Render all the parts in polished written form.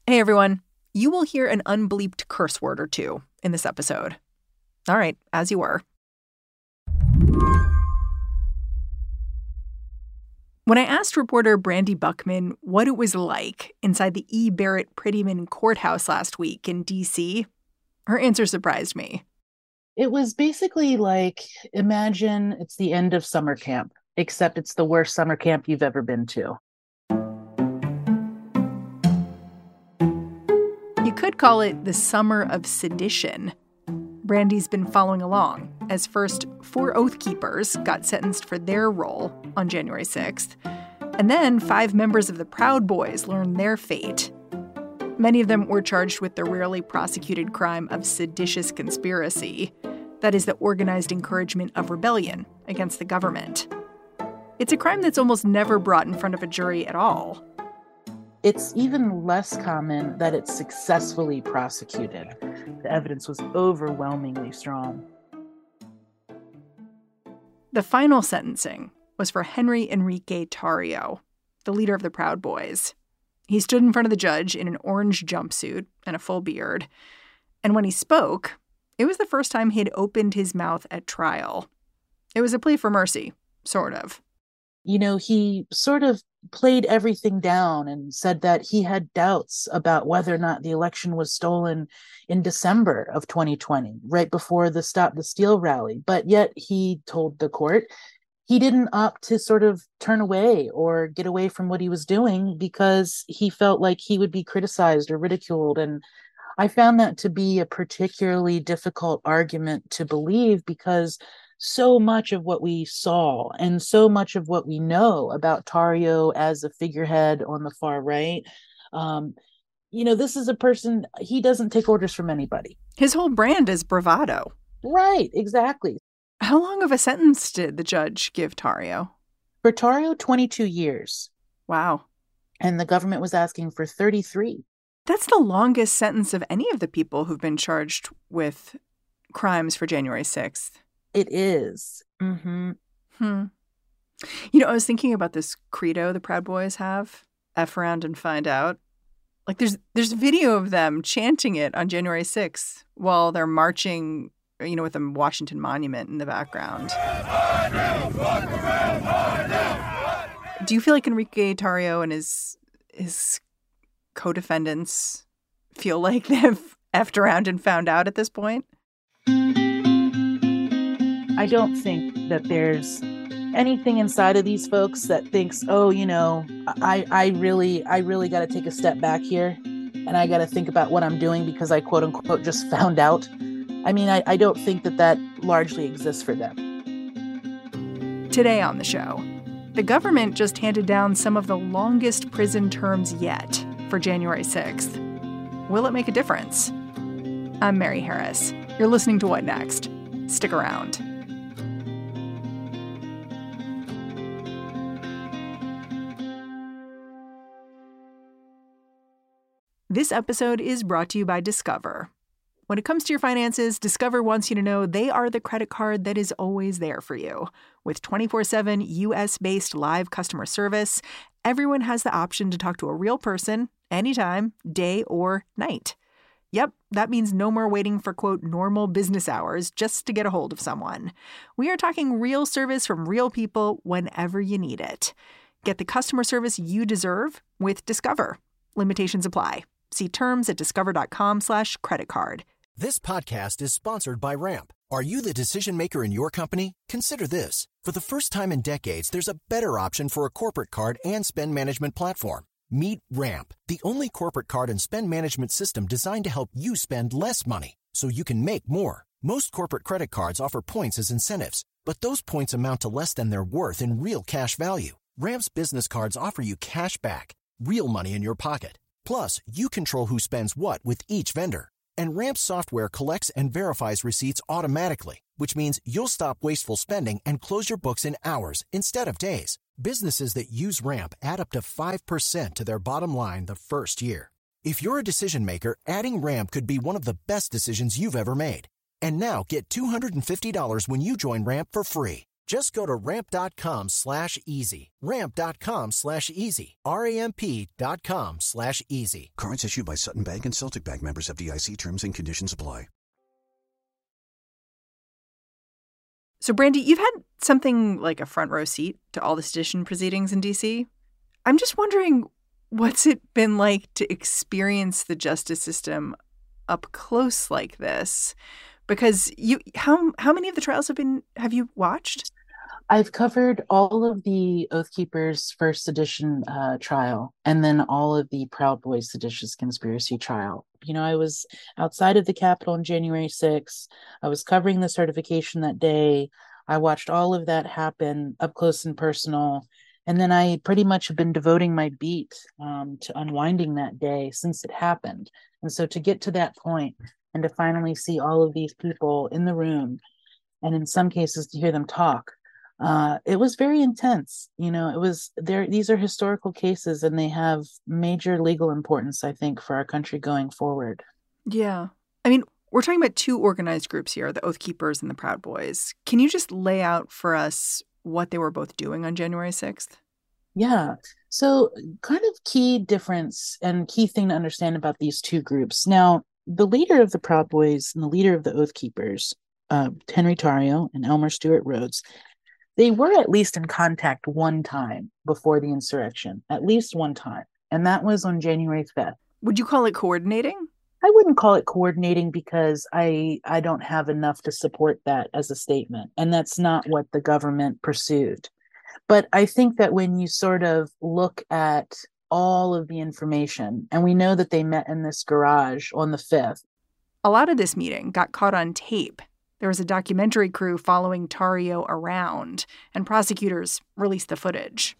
Hey, everyone. You will hear an unbleeped curse word or two in this episode. All right, as you were. When I asked reporter Brandy Buckman what it was like inside the E. Barrett Prettyman courthouse last week in D.C., her answer surprised me. It was basically like, imagine it's the end of summer camp, except it's the worst summer camp you've ever been to. You could call it the summer of sedition. Brandy's been following along as first 4 Oath Keepers got sentenced for their role on January 6th, and then 5 members of the Proud Boys learned their fate. Many of them were charged with the rarely prosecuted crime of seditious conspiracy. That is, the organized encouragement of rebellion against the government. It's a crime that's almost never brought in front of a jury at all. It's even less common that it's successfully prosecuted. The evidence was overwhelmingly strong. The final sentencing was for Henry Enrique Tarrio, the leader of the Proud Boys. He stood in front of the judge in an orange jumpsuit and a full beard. And when he spoke, it was the first time he'd opened his mouth at trial. It was a plea for mercy, sort of. You know, he sort of played everything down and said that he had doubts about whether or not the election was stolen in December of 2020, right before the Stop the Steal rally. But yet he told the court he didn't opt to sort of turn away or get away from what he was doing because he felt like he would be criticized or ridiculed. And I found that to be a particularly difficult argument to believe because so much of what we saw and so much of what we know about Tarrio as a figurehead on the far right, this is a person, he doesn't take orders from anybody. His whole brand is bravado. Right, exactly. How long of a sentence did the judge give Tarrio? For Tarrio, 22 years. Wow. And the government was asking for 33. That's the longest sentence of any of the people who've been charged with crimes for January 6th. It is. Mm-hmm. I was thinking about this credo the Proud Boys have, F around and find out. Like there's video of them chanting it on January 6th while they're marching, with the Washington Monument in the background. Do you feel like Enrique Tarrio and his co-defendants feel like they've effed around and found out at this point? I don't think that there's anything inside of these folks that thinks, I really got to take a step back here and I got to think about what I'm doing because I quote unquote just found out. I mean, I don't think that largely exists for them. Today on the show, the government just handed down some of the longest prison terms yet for January 6th. Will it make a difference? I'm Mary Harris. You're listening to What Next? Stick around. This episode is brought to you by Discover. When it comes to your finances, Discover wants you to know they are the credit card that is always there for you. With 24/7 U.S.-based live customer service, everyone has the option to talk to a real person anytime, day or night. Yep, that means no more waiting for, quote, normal business hours just to get a hold of someone. We are talking real service from real people whenever you need it. Get the customer service you deserve with Discover. Limitations apply. See terms at discover.com/creditcard. This podcast is sponsored by Ramp. Are you the decision maker in your company? Consider this. For the first time in decades, there's a better option for a corporate card and spend management platform. Meet Ramp, the only corporate card and spend management system designed to help you spend less money so you can make more. Most corporate credit cards offer points as incentives, but those points amount to less than their worth in real cash value. Ramp's business cards offer you cash back, real money in your pocket. Plus, you control who spends what with each vendor. And Ramp's software collects and verifies receipts automatically, which means you'll stop wasteful spending and close your books in hours instead of days. Businesses that use Ramp add up to 5% to their bottom line the first year. If you're a decision maker, adding Ramp could be one of the best decisions you've ever made. And now get $250 when you join Ramp for free. Just go to ramp.com/easy. Ramp.com/easy. RAMP.com/easy. Cards issued by Sutton Bank and Celtic Bank, members FDIC. Terms and conditions apply. So, Brandy, you've had something like a front row seat to all the sedition proceedings in D.C. I'm just wondering, what's it been like to experience the justice system up close like this? Because how many of the trials have you watched? I've covered all of the Oath Keepers' first sedition trial, and then all of the Proud Boys seditious conspiracy trial. You know, I was outside of the Capitol on January 6th. I was covering the certification that day. I watched all of that happen up close and personal. And then I pretty much have been devoting my beat to unwinding that day since it happened. And so to get to that point and to finally see all of these people in the room, and in some cases to hear them talk, it was very intense. You know, it was there. These are historical cases, and they have major legal importance, I think, for our country going forward. Yeah. I mean, we're talking about two organized groups here, the Oath Keepers and the Proud Boys. Can you just lay out for us what they were both doing on January 6th? Yeah. So kind of key difference and key thing to understand about these two groups. Now, the leader of the Proud Boys and the leader of the Oath Keepers, Henry Tarrio and Elmer Stewart Rhodes, they were at least in contact one time before the insurrection, at least one time. And that was on January 5th. Would you call it coordinating? I wouldn't call it coordinating because I don't have enough to support that as a statement. And that's not what the government pursued. But I think that when you sort of look at all of the information, and we know that they met in this garage on the 5th. A lot of this meeting got caught on tape. There was a documentary crew following Tarrio around, and prosecutors released the footage.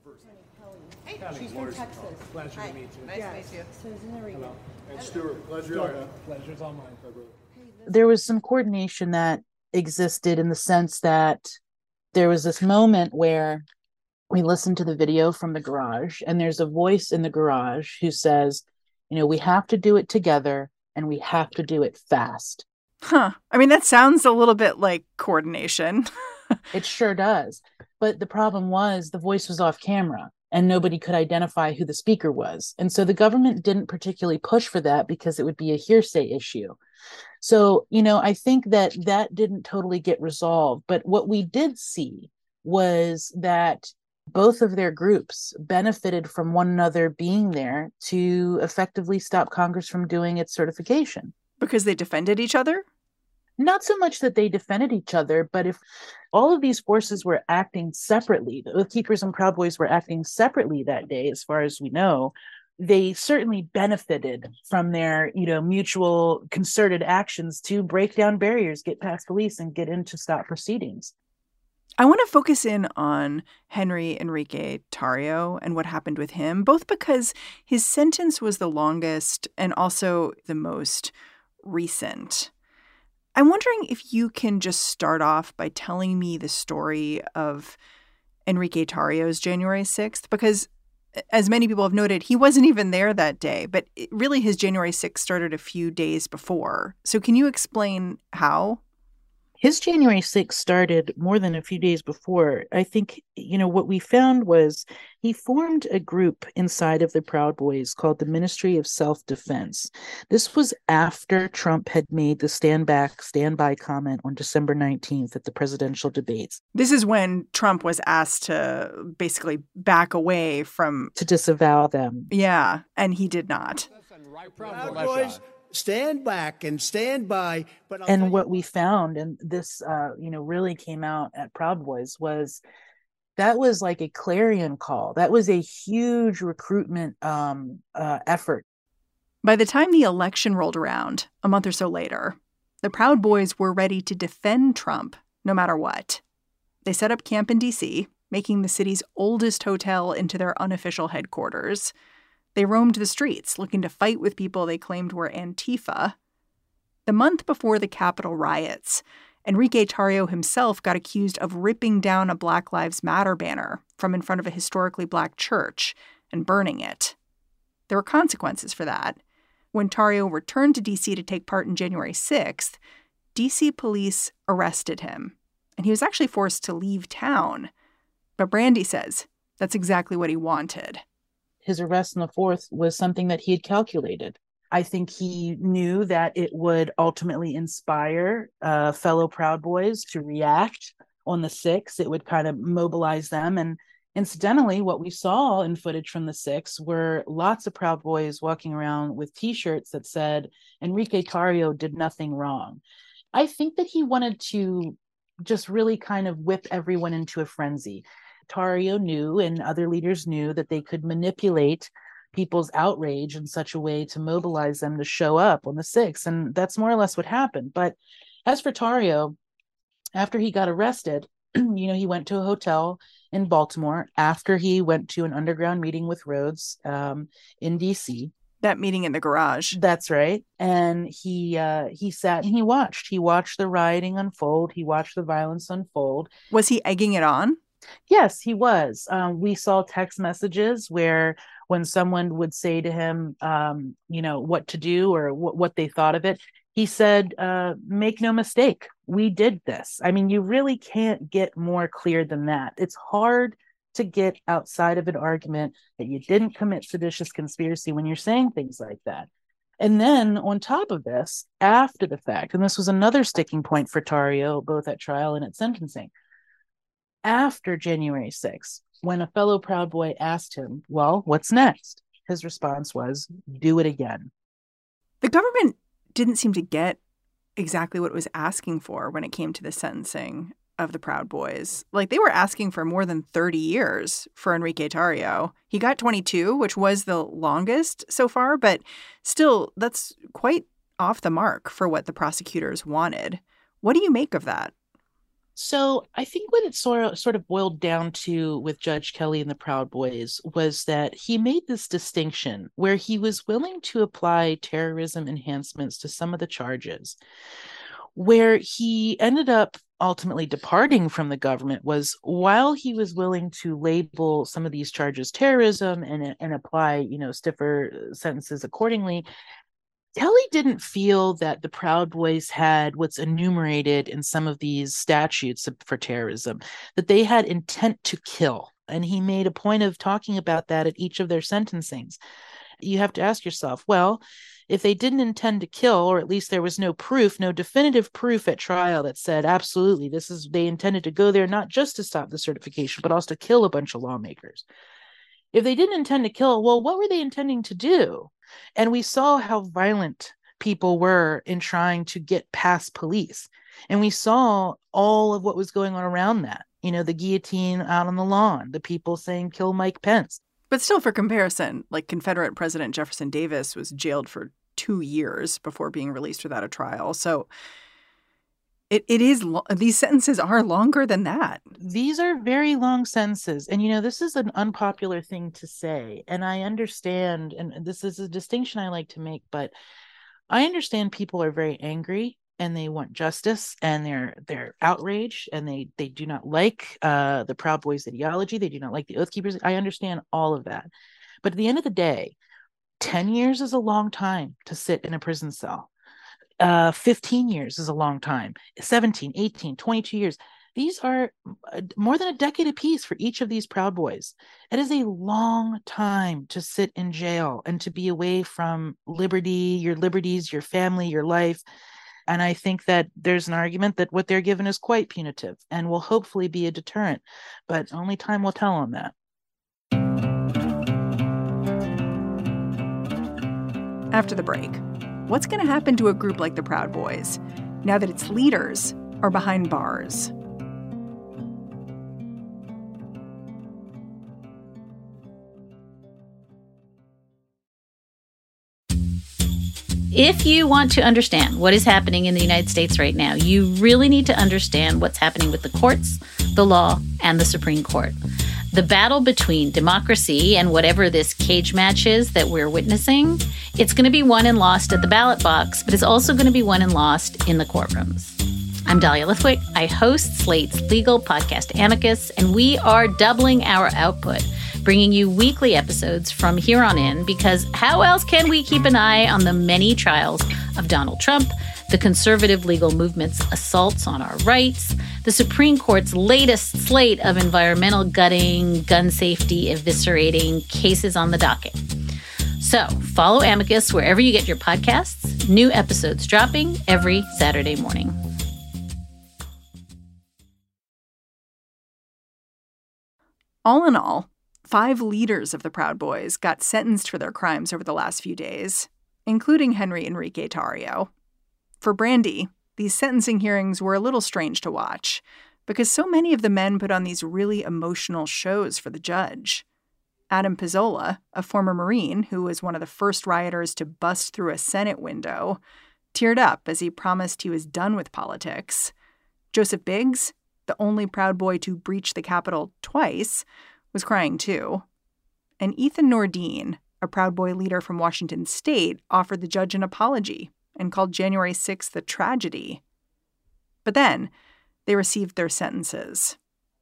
Hey, she's from Texas. Pleasure to meet you. Nice to meet you. So there we go. And Stuart, pleasure's all mine. There was some coordination that existed in the sense that there was this moment where we listened to the video from the garage, and there's a voice in the garage who says, you know, we have to do it together and we have to do it fast. Huh. I mean, that sounds a little bit like coordination. It sure does. But the problem was the voice was off camera and nobody could identify who the speaker was. And so the government didn't particularly push for that because it would be a hearsay issue. So, you know, I think that didn't totally get resolved. But what we did see was that both of their groups benefited from one another being there to effectively stop Congress from doing its certification. Because they defended each other? Not so much that they defended each other, but if all of these forces were acting separately, the Oath Keepers and Proud Boys were acting separately that day, as far as we know, they certainly benefited from their, you know, mutual concerted actions to break down barriers, get past police, and get into stop proceedings. I want to focus in on Henry Enrique Tarrio and what happened with him, both because his sentence was the longest and also the most recent. I'm wondering if you can just start off by telling me the story of Enrique Tarrio's January 6th, because as many people have noted, he wasn't even there that day, but really his January 6th started a few days before. So can you explain how? His January 6th started more than a few days before. I think, you know, what we found was he formed a group inside of the Proud Boys called the Ministry of Self-Defense. This was after Trump had made the stand by comment on December 19th at the presidential debates. This is when Trump was asked to basically back away from... to disavow them. Yeah, and he did not. Proud Boys, stand back and stand by. And what we found, and this, really came out at Proud Boys, was that was like a clarion call. That was a huge recruitment effort. By the time the election rolled around, a month or so later, the Proud Boys were ready to defend Trump no matter what. They set up camp in D.C., making the city's oldest hotel into their unofficial headquarters. They roamed the streets, looking to fight with people they claimed were Antifa. The month before the Capitol riots, Enrique Tarrio himself got accused of ripping down a Black Lives Matter banner from in front of a historically Black church and burning it. There were consequences for that. When Tarrio returned to D.C. to take part in January 6th, D.C. police arrested him, and he was actually forced to leave town. But Brandy says that's exactly what he wanted. His arrest on the 4th was something that he had calculated. I think he knew that it would ultimately inspire fellow Proud Boys to react on the 6th. It would kind of mobilize them. And incidentally, what we saw in footage from the 6th were lots of Proud Boys walking around with T-shirts that said, Enrique Tarrio did nothing wrong. I think that he wanted to just really kind of whip everyone into a frenzy. Tarrio knew, and other leaders knew, that they could manipulate people's outrage in such a way to mobilize them to show up on the 6th. And that's more or less what happened. But as for Tarrio, after he got arrested, he went to a hotel in Baltimore after he went to an underground meeting with Rhodes in D.C. That meeting in the garage. That's right. And he sat and he watched. He watched the rioting unfold. He watched the violence unfold. Was he egging it on? Yes, he was. We saw text messages where when someone would say to him, what to do or what they thought of it, he said, make no mistake, we did this. I mean, you really can't get more clear than that. It's hard to get outside of an argument that you didn't commit seditious conspiracy when you're saying things like that. And then on top of this, after the fact, and this was another sticking point for Tarrio, both at trial and at sentencing, after January 6th, when a fellow Proud Boy asked him, well, what's next? His response was, do it again. The government didn't seem to get exactly what it was asking for when it came to the sentencing of the Proud Boys. Like, they were asking for more than 30 years for Enrique Tarrio. He got 22, which was the longest so far, but still, that's quite off the mark for what the prosecutors wanted. What do you make of that? So I think what it sort of boiled down to with Judge Kelly and the Proud Boys was that he made this distinction where he was willing to apply terrorism enhancements to some of the charges. Where he ended up ultimately departing from the government was while he was willing to label some of these charges terrorism and apply, stiffer sentences accordingly, Kelly didn't feel that the Proud Boys had what's enumerated in some of these statutes for terrorism, that they had intent to kill. And he made a point of talking about that at each of their sentencings. You have to ask yourself, well, if they didn't intend to kill, or at least there was no definitive proof at trial that said, absolutely, they intended to go there not just to stop the certification, but also to kill a bunch of lawmakers. If they didn't intend to kill, well, what were they intending to do? And we saw how violent people were in trying to get past police. And we saw all of what was going on around that. The guillotine out on the lawn, the people saying, kill Mike Pence. But still, for comparison, like Confederate President Jefferson Davis was jailed for 2 years before being released without a trial. So these sentences are longer than that. These are very long sentences. And, this is an unpopular thing to say. And I understand, and this is a distinction I like to make, but I understand people are very angry and they want justice and they're outraged and they do not like the Proud Boys ideology. They do not like the Oath Keepers. I understand all of that. But at the end of the day, 10 years is a long time to sit in a prison cell. 15 years is a long time. 17, 18, 22 years. These are more than a decade apiece for each of these Proud Boys. It is a long time to sit in jail and to be away from liberty, your liberties, your family, your life. And I think that there's an argument that what they're given is quite punitive and will hopefully be a deterrent. But only time will tell on that. After the break, what's going to happen to a group like the Proud Boys now that its leaders are behind bars? If you want to understand what is happening in the United States right now, you really need to understand what's happening with the courts, the law, and the Supreme Court. The battle between democracy and whatever this cage match is that we're witnessing, it's going to be won and lost at the ballot box, but it's also going to be won and lost in the courtrooms. I'm Dahlia Lithwick. I host Slate's legal podcast Amicus, and we are doubling our output, bringing you weekly episodes from here on in, because how else can we keep an eye on the many trials of Donald Trump, the conservative legal movement's assaults on our rights, the Supreme Court's latest slate of environmental gutting, gun safety eviscerating cases on the docket. So follow Amicus wherever you get your podcasts. New episodes dropping every Saturday morning. All in all, 5 leaders of the Proud Boys got sentenced for their crimes over the last few days, including Henry Enrique Tarrio. For Brandy, these sentencing hearings were a little strange to watch because so many of the men put on these really emotional shows for the judge. Adam Pizzola, a former Marine who was one of the first rioters to bust through a Senate window, teared up as he promised he was done with politics. Joseph Biggs, the only Proud Boy to breach the Capitol twice, was crying too. And Ethan Nordine, a Proud Boy leader from Washington State, offered the judge an apology and called January 6th a tragedy. But then they received their sentences.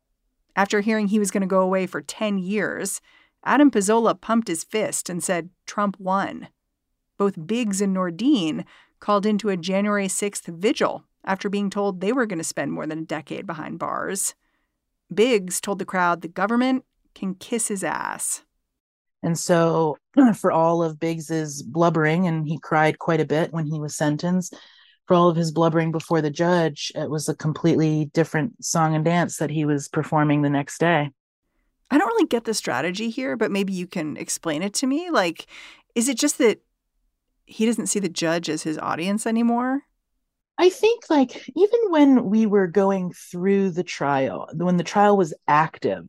After hearing he was going to go away for 10 years, Adam Pizzola pumped his fist and said Trump won. Both Biggs and Nordine called into a January 6th vigil after being told they were going to spend more than a decade behind bars. Biggs told the crowd the government can kiss his ass. And so for all of Biggs's blubbering, and he cried quite a bit when he was sentenced, for all of his blubbering before the judge, it was a completely different song and dance that he was performing the next day. I don't really get the strategy here, but maybe you can explain it to me. Like, is it just that he doesn't see the judge as his audience anymore? I think, like, even when we were going through the trial, when the trial was active,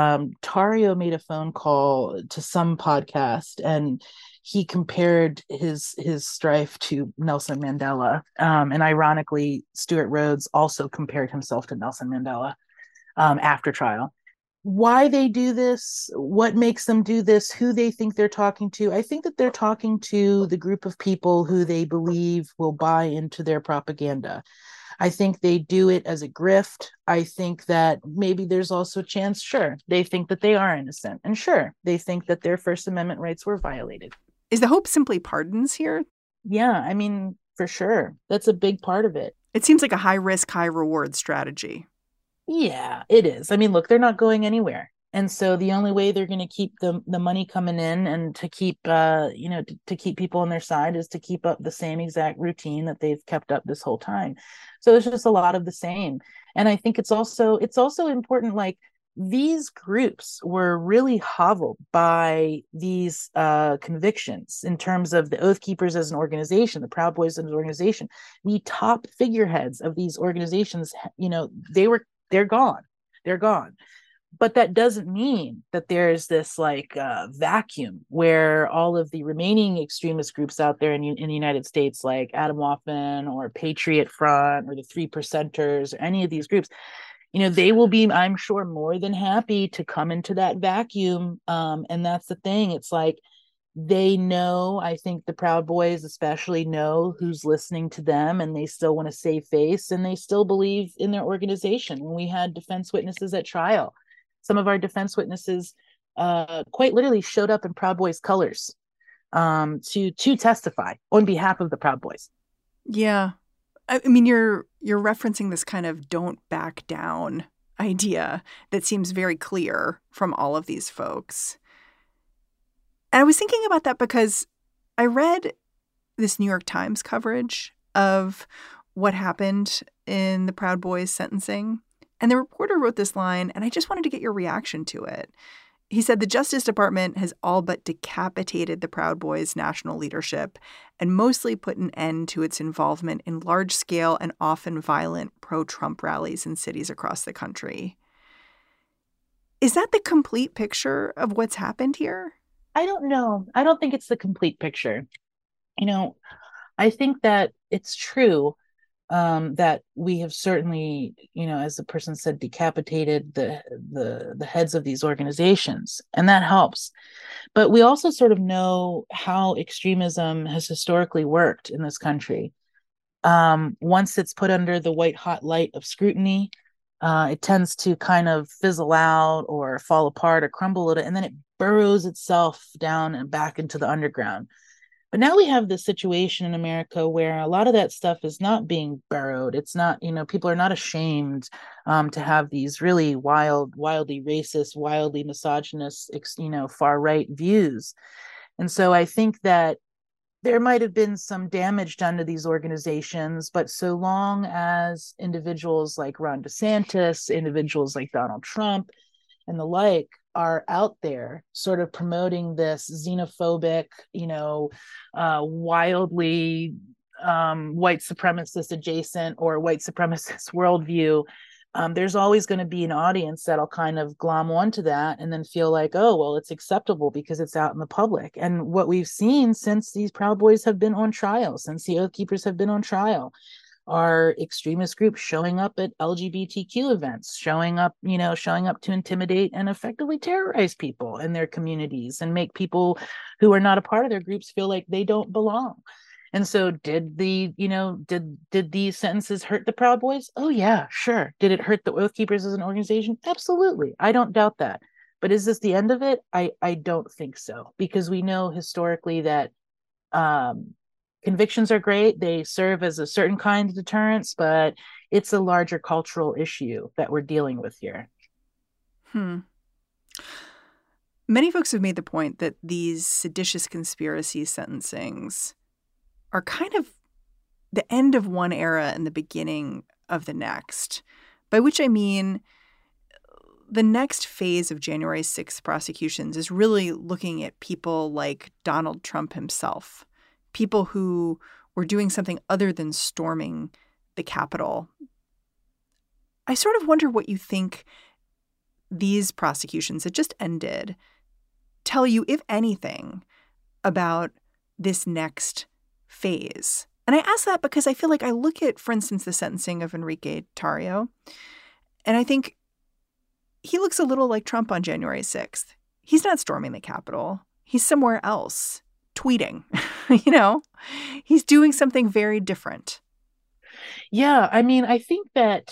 Tarrio made a phone call to some podcast and he compared his strife to Nelson Mandela. And ironically, Stuart Rhodes also compared himself to Nelson Mandela after trial. Why they do this, what makes them do this, who they think they're talking to. I think that they're talking to the group of people who they believe will buy into their propaganda. I think they do it as a grift. I think that maybe there's also a chance, sure, they think that they are innocent. And sure, they think that their First Amendment rights were violated. Is the hope simply pardons here? Yeah, I mean, for sure. That's a big part of it. It seems like a high-risk, high-reward strategy. Yeah, it is. I mean, look, they're not going anywhere. And so the only way they're going to keep the money coming in and to keep, to keep people on their side is to keep up the same exact routine that they've kept up this whole time. So it's just a lot of the same. And I think it's also important, like, these groups were really hobbled by these convictions in terms of the Oath Keepers as an organization, the Proud Boys as an organization. The top figureheads of these organizations, they're gone. But that doesn't mean that there's this vacuum where all of the remaining extremist groups out there in the United States, like Adam Waffman or Patriot Front or the Three Percenters, or any of these groups, they will be, I'm sure, more than happy to come into that vacuum. And that's the thing. It's like, they know, I think the Proud Boys especially know who's listening to them, and they still want to save face, and they still believe in their organization. When we had defense witnesses at trial, some of our defense witnesses quite literally showed up in Proud Boys colors to testify on behalf of the Proud Boys. Yeah. I mean, you're referencing this kind of don't back down idea that seems very clear from all of these folks. And I was thinking about that because I read this New York Times coverage of what happened in the Proud Boys sentencing. And the reporter wrote this line, and I just wanted to get your reaction to it. He said the Justice Department has all but decapitated the Proud Boys' national leadership and mostly put an end to its involvement in large-scale and often violent pro-Trump rallies in cities across the country. Is that the complete picture of what's happened here? I don't know. I don't think it's the complete picture. I think that it's true that we have certainly, as the person said, decapitated the heads of these organizations, and that helps. But we also sort of know how extremism has historically worked in this country. Once it's put under the white hot light of scrutiny, it tends to kind of fizzle out or fall apart or crumble a little, and then it burrows itself down and back into the underground. But now we have this situation in America where a lot of that stuff is not being borrowed. It's not, people are not ashamed to have these really wildly racist, wildly misogynist, far right views. And so I think that there might have been some damage done to these organizations, but so long as individuals like Ron DeSantis, individuals like Donald Trump, and the like are out there sort of promoting this xenophobic, wildly white supremacist adjacent or white supremacist worldview, there's always going to be an audience that'll kind of glom onto that and then feel like, oh, well, it's acceptable because it's out in the public. And what we've seen since these Proud Boys have been on trial, since the Oath Keepers have been on trial, are extremist groups showing up at LGBTQ events, showing up to intimidate and effectively terrorize people in their communities and make people who are not a part of their groups feel like they don't belong. And so did these sentences hurt the Proud Boys? Oh yeah, sure. Did it hurt the Oath Keepers as an organization? Absolutely. I don't doubt that. But is this the end of it? I don't think so, because we know historically that convictions are great. They serve as a certain kind of deterrence, but it's a larger cultural issue that we're dealing with here. Many folks have made the point that these seditious conspiracy sentencings are kind of the end of one era and the beginning of the next, by which I mean the next phase of January 6th prosecutions is really looking at people like Donald Trump himself, people who were doing something other than storming the Capitol. I sort of wonder what you think these prosecutions that just ended tell you, if anything, about this next phase. And I ask that because I feel like I look at, for instance, the sentencing of Enrique Tarrio, and I think he looks a little like Trump on January 6th. He's not storming the Capitol. He's somewhere else, tweeting. He's doing something very different. Yeah, I mean, I think that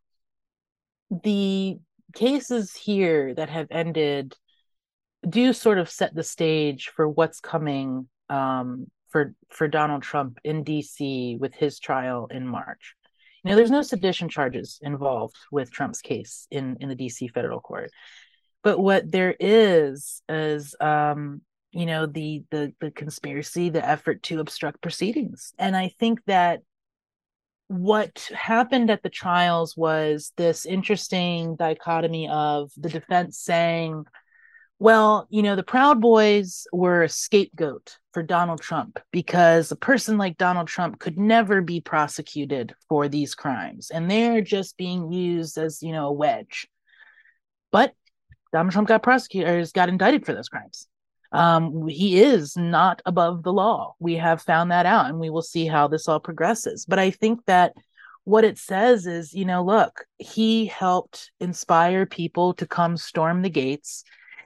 the cases here that have ended do sort of set the stage for what's coming for Donald Trump in D.C. with his trial in March. There's no sedition charges involved with Trump's case in the D.C. federal court. But what there is the conspiracy, the effort to obstruct proceedings. And I think that what happened at the trials was this interesting dichotomy of the defense saying, well, the Proud Boys were a scapegoat for Donald Trump because a person like Donald Trump could never be prosecuted for these crimes. And they're just being used as, a wedge. But Donald Trump got indicted for those crimes. He is not above the law. We have found that out, and we will see how this all progresses. But I think that what it says is, look, he helped inspire people to come storm the gates.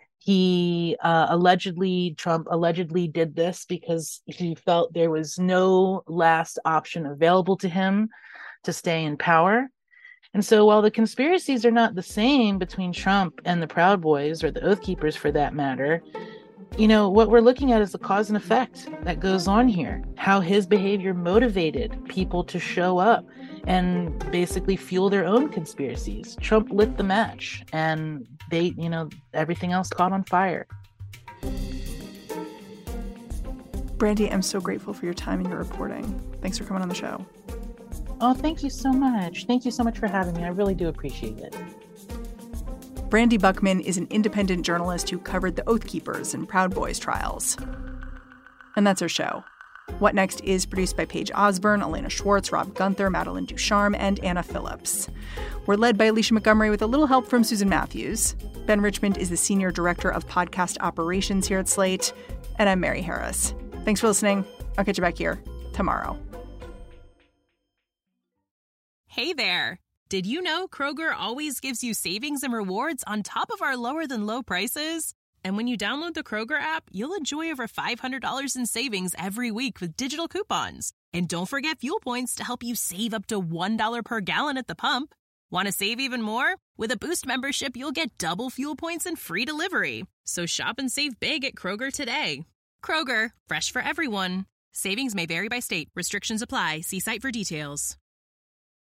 Trump allegedly did this because he felt there was no last option available to him to stay in power. And so while the conspiracies are not the same between Trump and the Proud Boys, or the Oath Keepers for that matter, what we're looking at is the cause and effect that goes on here, how his behavior motivated people to show up and basically fuel their own conspiracies. Trump lit the match, and they, everything else caught on fire. Brandy, I'm so grateful for your time and your reporting. Thanks for coming on the show. Oh, thank you so much. Thank you so much for having me. I really do appreciate it. Brandy Buckman is an independent journalist who covered the Oath Keepers and Proud Boys trials. And that's our show. What Next is produced by Paige Osborne, Elena Schwartz, Rob Gunther, Madeline Ducharme, and Anna Phillips. We're led by Alicia Montgomery with a little help from Susan Matthews. Ben Richmond is the Senior Director of Podcast Operations here at Slate. And I'm Mary Harris. Thanks for listening. I'll catch you back here tomorrow. Hey there. Did you know Kroger always gives you savings and rewards on top of our lower than low prices? And when you download the Kroger app, you'll enjoy over $500 in savings every week with digital coupons. And don't forget fuel points to help you save up to $1 per gallon at the pump. Want to save even more? With a Boost membership, you'll get double fuel points and free delivery. So shop and save big at Kroger today. Kroger, fresh for everyone. Savings may vary by state. Restrictions apply. See site for details.